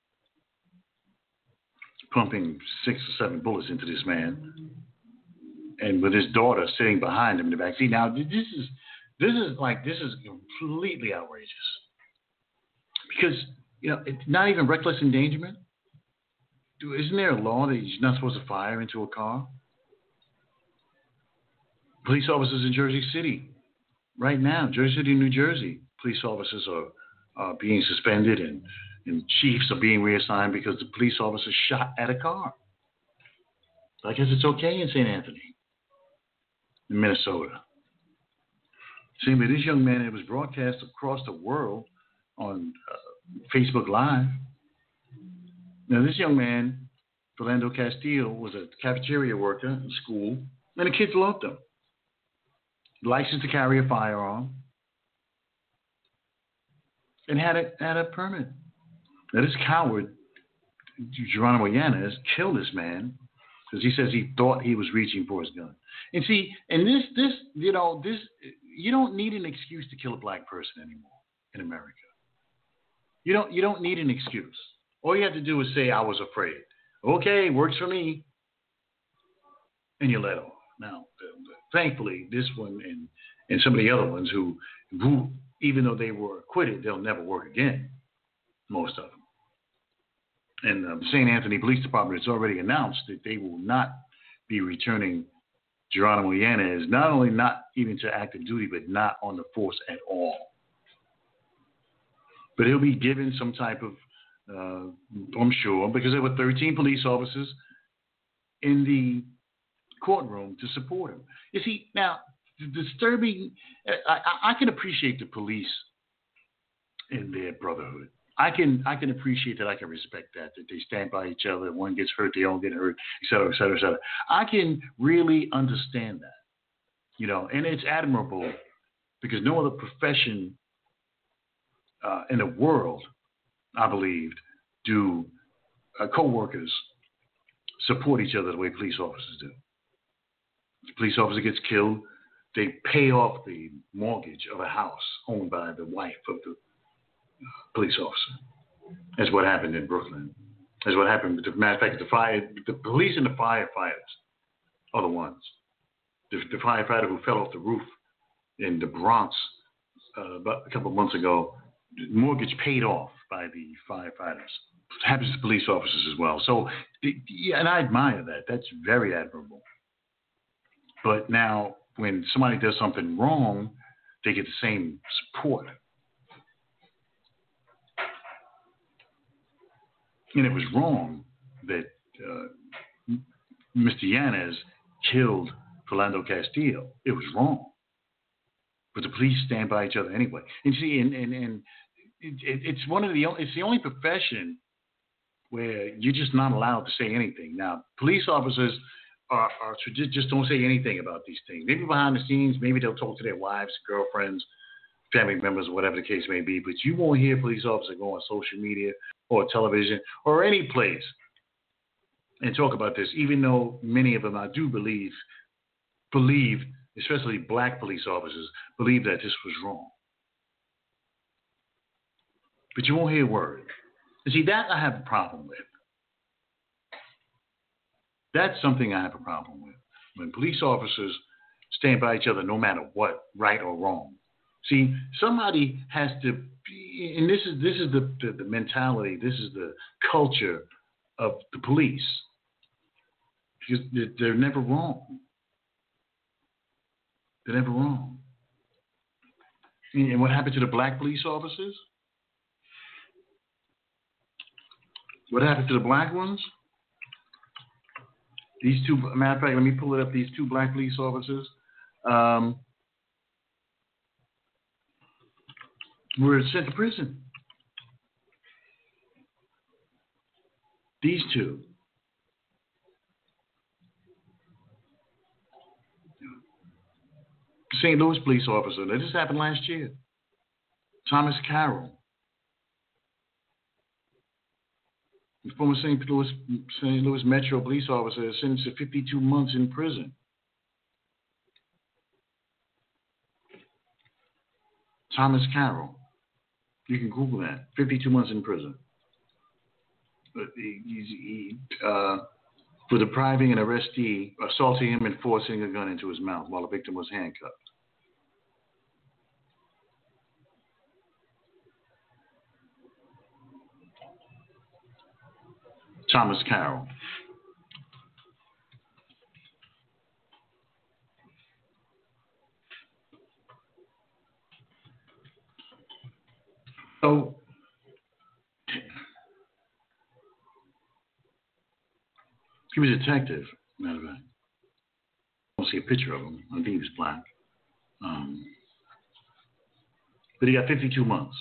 pumping six or seven bullets into this man, and with his daughter sitting behind him in the back seat. Now, this is this is like this is completely outrageous, because you know it's not even reckless endangerment. Isn't there a law that you're not supposed to fire into a car? Police officers in Jersey City, right now, Jersey City, New Jersey, police officers are, are being suspended, and, and chiefs are being reassigned because the police officer shot at a car. I guess it's okay in Saint Anthony, in Minnesota. Same with this young man, it was broadcast across the world on uh, Facebook Live. Now, this young man, Philando Castillo, was a cafeteria worker in school, and the kids loved him. Licensed to carry a firearm, and had a, had a permit. Now, this coward, Geronimo Yanez, killed this man because he says he thought he was reaching for his gun. And see, and this, this, you know, this, you don't need an excuse to kill a black person anymore in America. You don't, you don't need an excuse. All you have to do is say, I was afraid. Okay, works for me. And you let off. Now, thankfully, this one and, and some of the other ones who, who, even though they were acquitted, they'll never work again, most of them. And uh, the Saint Anthony Police Department has already announced that they will not be returning Geronimo Yanez, not only not even to active duty, but not on the force at all. But he'll be given some type of Uh, I'm sure, because there were thirteen police officers in the courtroom to support him. You see, now, disturbing, I, I can appreciate the police in their brotherhood. I can I can appreciate that. I can respect that, that they stand by each other. If one gets hurt, they don't get hurt, et cetera, et cetera, et cetera. I can really understand that, you know, and it's admirable because no other profession uh, in the world, I believed, do uh, co-workers support each other the way police officers do. The police officer gets killed. They pay off the mortgage of a house owned by the wife of the police officer. That's what happened in Brooklyn. That's what happened. As a matter of fact, the fire, the police and the firefighters are the ones. The, the firefighter who fell off the roof in the Bronx uh, about a couple of months ago, the mortgage paid off by the firefighters. It happens to police officers as well. So, yeah, and I admire that. That's very admirable. But now, when somebody does something wrong, they get the same support. And it was wrong that uh, Mister Yanez killed Philando Castillo. It was wrong. But the police stand by each other anyway. And see, and, and, and it, it, it's one of the it's the only profession where you're just not allowed to say anything. Now, police officers are, are just don't say anything about these things. Maybe behind the scenes, maybe they'll talk to their wives, girlfriends, family members, whatever the case may be. But you won't hear a police officer go on social media or television or any place and talk about this, even though many of them, I do believe, believe, especially black police officers, believe that this was wrong. But you won't hear a word. And see, that I have a problem with. That's something I have a problem with. When police officers stand by each other no matter what, right or wrong. See, somebody has to be, and this is this is the, the, the mentality, this is the culture of the police. Because they're, they're never wrong. They're never wrong. And what happened to the black police officers? What happened to the black ones? These two, matter of fact, let me pull it up. These two black police officers um, were sent to prison. These two. Saint Louis police officer. That just happened last year. Thomas Carroll. The former Saint Louis, Saint Louis Metro police officer is sentenced to fifty-two months in prison. Thomas Carroll. You can Google that. fifty-two months in prison. But he, he, uh, for depriving an arrestee, assaulting him and forcing a gun into his mouth while the victim was handcuffed. Thomas Carroll. So, he was a detective, matter of fact. I don't see a picture of him. I think he was black. Um, but he got fifty-two months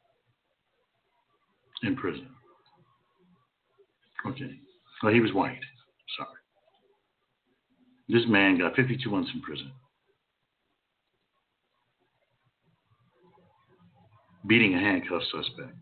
in prison. Okay. Well, he was white. Sorry. This man got fifty-two months in prison. Beating a handcuffed suspect.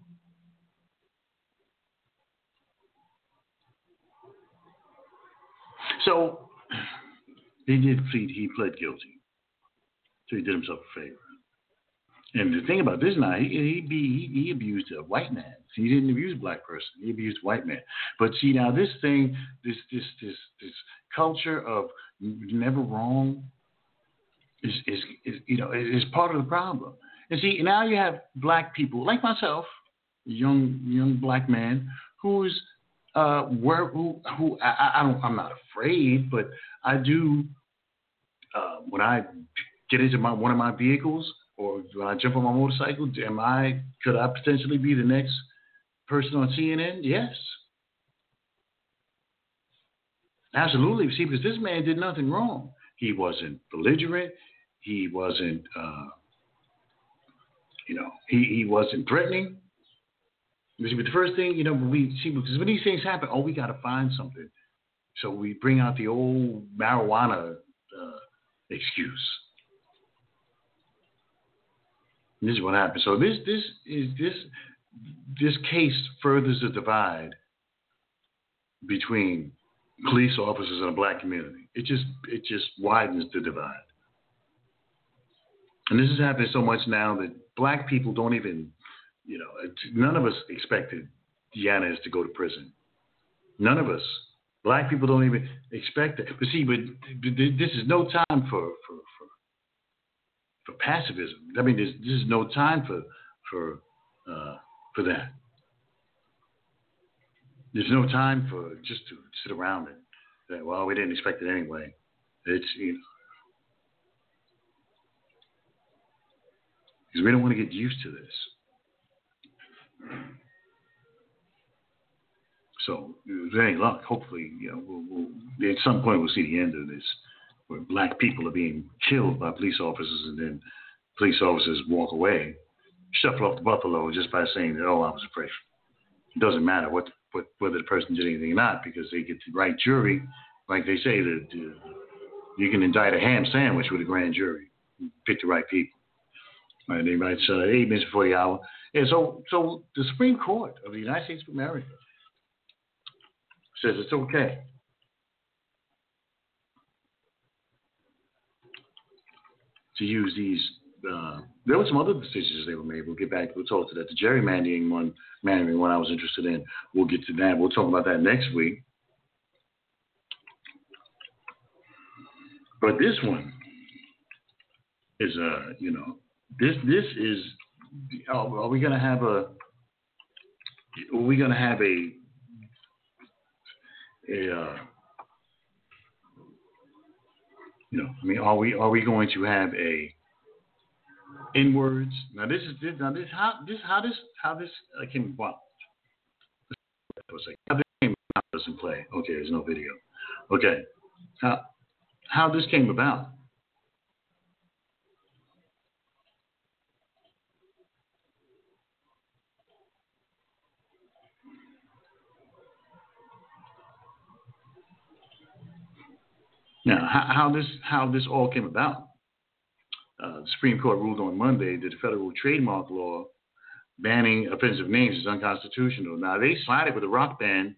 So he did plead, he pled guilty. So he did himself a favor. And the thing about this now, he he, he, he abused a white man. He didn't abuse a black person. He abused a white man. But see now, this thing, this this this this culture of never wrong, is is, is you know is part of the problem. And see now you have black people like myself, a young young black man who's uh where who who I, I don't I'm not afraid, but I do uh, when I get into my one of my vehicles. Or when I jump on my motorcycle, am I, could I potentially be the next person on C N N? Yes. Absolutely. See, because this man did nothing wrong. He wasn't belligerent. He wasn't, uh, you know, he, he wasn't threatening. But the first thing, you know, we see, because when these things happen, oh, we got to find something. So we bring out the old marijuana uh, excuse. This is what happened. So this this is this this case furthers the divide between police officers in a black community. It just it just widens the divide. And this is happening so much now that black people don't even, you know, none of us expected Yanez to go to prison. None of us. Black people don't even expect it. But see, but this is no time for for, for, for pacifism. I mean, this, this is no time for for uh, for that. There's no time for just to sit around and say, well, we didn't expect it anyway. It's, you know, because we don't want to get used to this. So, with any luck, hopefully, you know, we'll, we'll, at some point we'll see the end of this, where black people are being killed by police officers, and then police officers walk away, shuffle off the buffalo just by saying that, oh, I was afraid. It doesn't matter what, what whether the person did anything or not, because they get the right jury. Like they say, that uh, you can indict a ham sandwich with a grand jury. Pick the right people. All right, they write uh, eight minutes before the hour. And so, so the Supreme Court of the United States of America says it's okay to use these. Uh, there were some other decisions they were made. We'll get back. We'll talk to that. The gerrymandering one, mandering one I was interested in. We'll get to that. We'll talk about that next week. But this one is, uh, you know, this this is. Are, are we going to have a? Are we going to have a? A, uh, you know, I mean, are we are we going to have a N-words? Now this is this now this how this how this how this uh, came about. How this came about doesn't play. Okay, there's no video. Okay, how how this came about. Now, how, how this how this all came about? Uh, the Supreme Court ruled on Monday that the federal trademark law banning offensive names is unconstitutional. Now, they sided with a rock band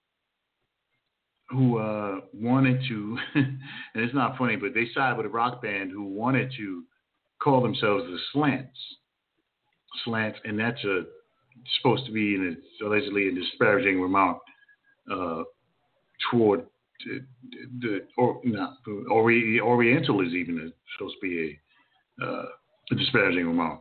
who uh, wanted to, and it's not funny, but they sided with a rock band who wanted to call themselves the Slants. Slants, and that's a, supposed to be in a, allegedly a disparaging remark uh, toward The, the or not ori, Oriental is even a, supposed to be a, uh, a disparaging remark,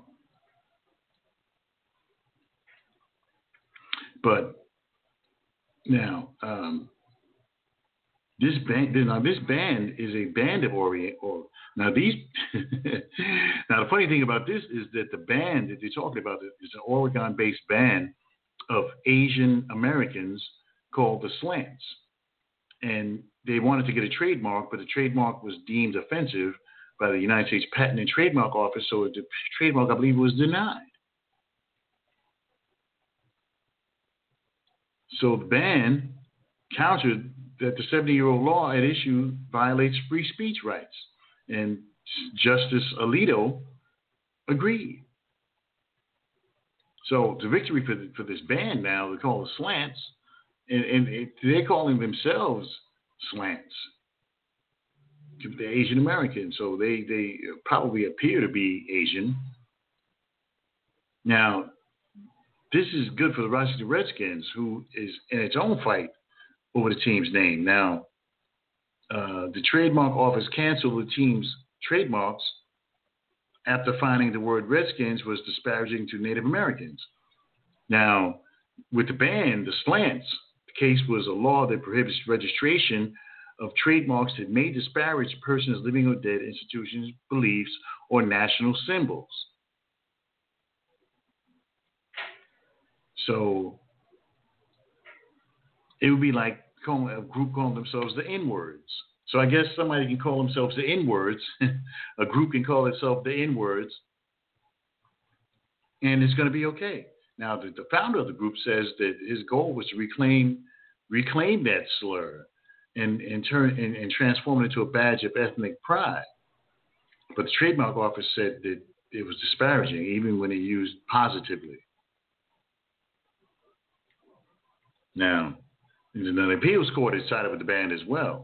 but now um, this band now this band is a band of Orient. Or now these now the funny thing about this is that the band that they're talking about is an Oregon-based band of Asian Americans called the Slants. And they wanted to get a trademark, but the trademark was deemed offensive by the United States Patent and Trademark Office, so the trademark, I believe, was denied. So the ban countered that the seventy-year-old law at issue violates free speech rights, and Justice Alito agreed. So the victory for, the, for this ban now, they call it Slants. And, and it, they're calling themselves Slants. They're Asian American, so they, they probably appear to be Asian. Now, this is good for the Washington Redskins, who is in its own fight over the team's name. Now, uh, the trademark office canceled the team's trademarks after finding the word Redskins was disparaging to Native Americans. Now, with the ban, the Slants, the case was a law that prohibits registration of trademarks that may disparage persons living or dead, institutions, beliefs, or national symbols. So it would be like calling a group calling themselves the N-words. So I guess somebody can call themselves the N-words. A group can call itself the N-words, and it's going to be okay. Now, the, the founder of the group says that his goal was to reclaim reclaim that slur and, and turn and, and transform it into a badge of ethnic pride. But the trademark office said that it was disparaging, even when it used positively. Now, And then the appeals court has sided with the band as well.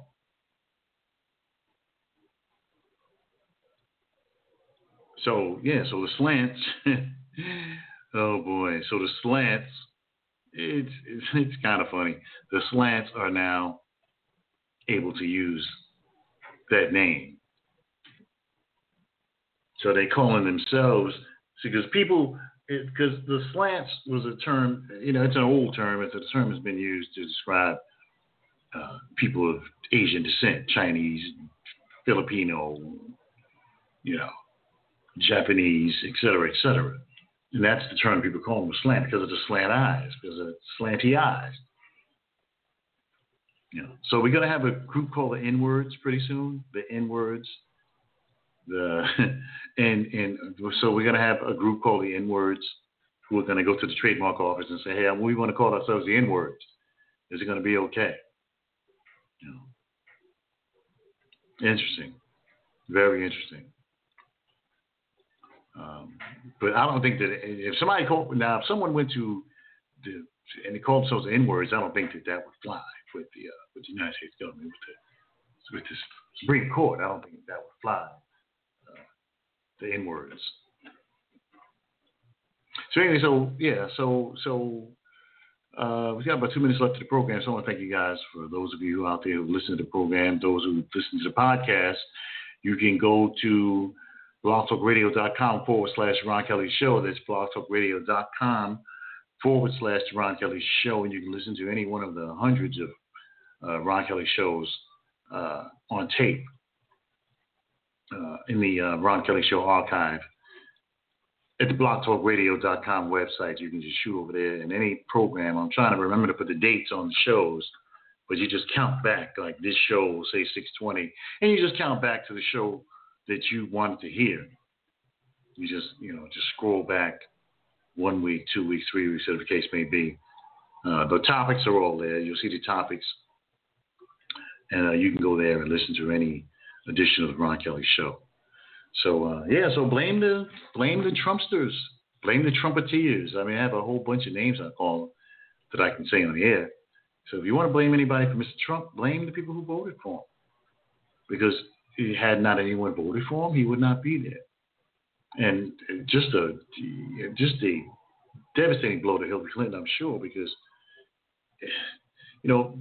So, yeah, so the slants, oh boy, so the slants, it's, it's, it's kind of funny. The slants are now able to use that name. So they calling themselves, because people, because the slants was a term, you know, it's an old term. It's a term that's been used to describe uh, people of Asian descent, Chinese, Filipino, you know, Japanese, et cetera, et cetera. And that's the term people call them slant, because of the slant eyes, because of slanty eyes. You know, so we're going to have a group called the N-words pretty soon, the N-words. The, and, and so we're going to have a group called the N-words who are going to go to the trademark office and say, hey, we want to call ourselves the N-words. Is it going to be okay? You know, interesting. Very interesting. Um, but I don't think that if somebody called, now if someone went to the, and they called themselves the N-words, I don't think that that would fly with the, uh, with the United States government, with the, with the Supreme Court. I don't think that would fly. The N-words. So anyway, so yeah, so so uh, we've got about two minutes left of the program. So I want to thank you guys for those of you out there who listen to the program, those who listen to the podcast. You can go to blogtalkradio.com forward slash Ron Kelly Show. That's blogtalkradio.com forward slash Ron Kelly Show, and you can listen to any one of the hundreds of uh, Ron Kelly shows uh, on tape. Uh, in the uh, Ron Kelly Show archive at the blog talk radio dot com website. You can just shoot over there, and any program. I'm trying to remember to put the dates on the shows, but you just count back, like this show, say six twenty, and you just count back to the show that you wanted to hear. You just, you know, just scroll back one week, two weeks, three weeks, whatever the case may be. Uh, the topics are all there. You'll see the topics, and uh, you can go there and listen to any edition of the Ron Kelly Show. So uh, yeah, so blame the blame the Trumpsters, blame the Trumpeteers. I mean, I have a whole bunch of names I call them that I can say on the air. So if you want to blame anybody for Mister Trump, blame the people who voted for him, because had not anyone voted for him, he would not be there. And just a just a devastating blow to Hillary Clinton, I'm sure, because you know.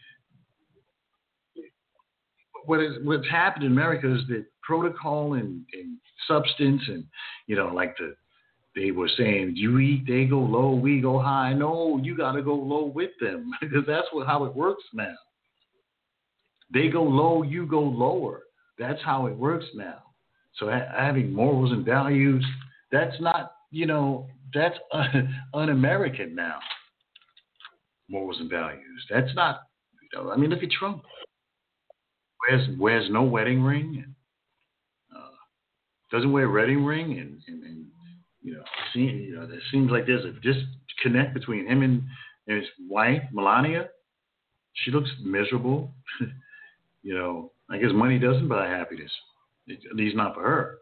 What is what's happened in America is that protocol and, and substance and, you know, like the they were saying, you eat, they go low, we go high. No, you got to go low with them, because that's what, how it works now. They go low, you go lower. That's how it works now. So ha- having morals and values, that's not, you know, that's un- un-American now. Morals and values. That's not, you know, I mean, look at Trump. Wears, wears no wedding ring, and uh, doesn't wear a wedding ring, and, and, and you know, see, you know, it seems like there's a disconnect between him and, and his wife, Melania. She looks miserable. You know, I guess money doesn't buy happiness, at least not for her.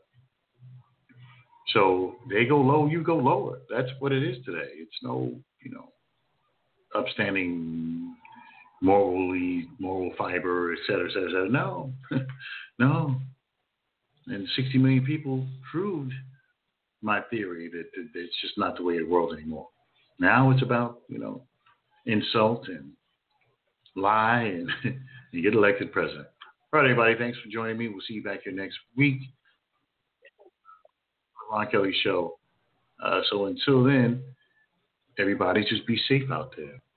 So they go low, you go lower. That's what it is today. It's no, you know, upstanding, morally, moral fiber, et cetera, et cetera, et cetera. No, no. And sixty million people proved my theory that, that it's just not the way of the world anymore. Now it's about, you know, insult and lie and you get elected president. All right, everybody, thanks for joining me. We'll see you back here next week. The Ron Kelly Show. Uh, so until then, everybody just be safe out there.